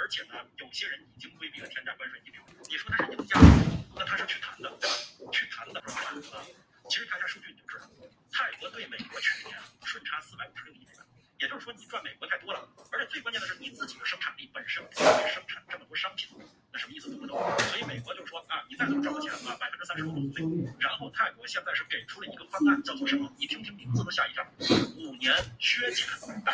而且呢，有些人已经规避了天价关税一流。你说他是赢家，那他是去谈的，对吧？去谈的啊。其实看一下数据你就知道，泰国对美国去年顺差456亿美元，也就是说你赚美国太多了，而且最关键的是你自己的生产力本身不会生产这么多商品，那什么意思懂不懂？所以美国就是说啊，你再怎么赚到钱啊，35%的费，然后泰国现在是给出了一个方案，叫做什么？你听听名字都吓一跳，5年削减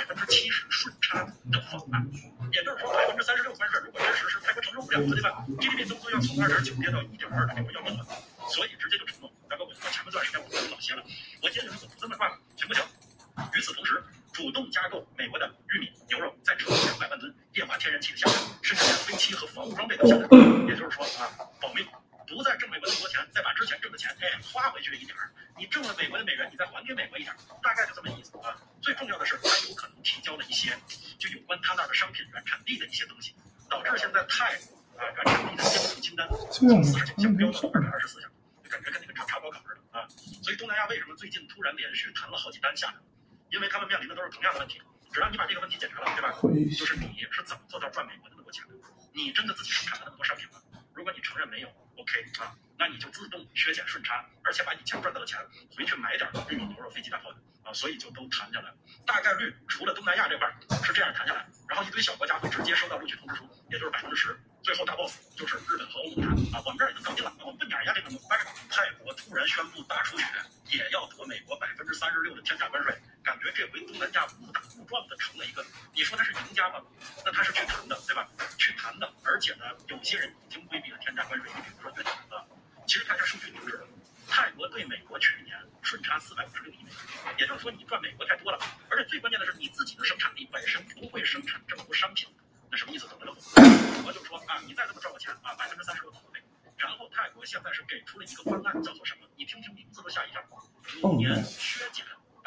70%顺差的方案。也就是说36%关税，如果真实施，泰国承受不了了，对吧 ？GDP 增速要从2.9跌到1.2的这个要命了，所以直接就承诺。大哥，我前面段时间我跟你老歇了，我坚决是这么办，行不行？与此同时，主动加购美国的玉米、牛肉，再承诺200万吨液化天然气的下单，甚至连飞机和防务装备都下单。也就是说啊，保命，不再挣美国那么多钱，再把之前挣的钱花回去一点儿。你挣了美国的美元，你再还给美国一点，大概就这么意思啊。最重要的是，他有可能提交了一些就有关他那儿的商品原产地的一些东西，导致现在泰国原产地的监控清单从49项飙到了224项，感觉跟那个查高考似的啊。所以东南亚为什么最近突然连续谈了好几单下来？因为他们面临的都是同样的问题。只要你把这个问题解决了，对吧？就是你是怎么做到赚美国的那么多钱的？你真的自己生产了那么多商品吗？如果你承认没有 ，OK 啊，那你就自动削减顺差，而且把以前赚到的钱回去买点玉米、牛肉、飞机、大炮的啊，所以就都谈下来。大概率除了东南亚这块是这样谈下来，然后一堆小国家会直接收到录取通知书，也就是10%。最后大 boss 就是日本和欧盟谈啊，我们这儿已经搞定了，我们不撵人家这个泰国突然宣布大出血，也要夺美国36%的天价关税，感觉这回东南亚误打误撞的成了一个，你说他是赢家吗？那他是去谈的，对吧？去谈的，而且呢，有些人已经规避了天价关税，你比如说越南啊，其实看一下数据你就知道，泰国对美国去年顺差456亿美元，也就是说你赚美国太多了，而且最关键的是你自己的生产力本身不会生产这么多商品，那什么意思？懂不懂？我就说啊，你再这么赚我钱啊，30%的投费。然后泰国现在是给出了一个方案，叫做什么？你听听名字都吓一跳，5年削减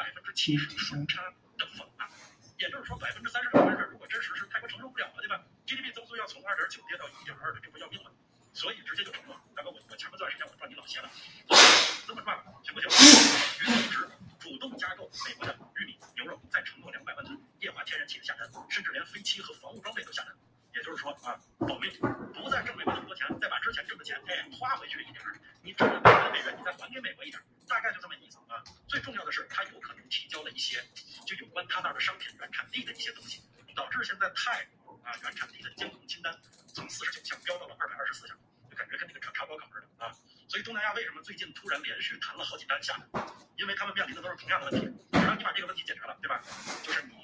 70%顺差的方案。也就是说36%关税，如果真实施，泰国承受不了了，对吧 ？GDP 增速要从2.9跌到1.2的，这不要命了。所以直接就承诺，大哥，我前面段时间我赚你老些了，这么办行不行？与此同时，主动加购美国的玉米、牛肉，再承诺200万吨液化天然气的下单，甚至连飞机和防务装备都下单。也就是说啊，保命，不再挣美国那么多钱，再把之前挣的钱花回去一点，你挣了美国的美元，你再还给美国一点，大概就这么意思啊。最重要的是，他有可能提交了一些就有关他那儿的商品原产地的一些东西，导致现在泰国原产地的监控清单从49项飙到了224项，就感觉跟那个查高考似的啊。所以东南亚为什么最近突然连续谈了好几单下来？因为他们面临的都是同样的问题，只要你把这个问题解决了，对吧？就是你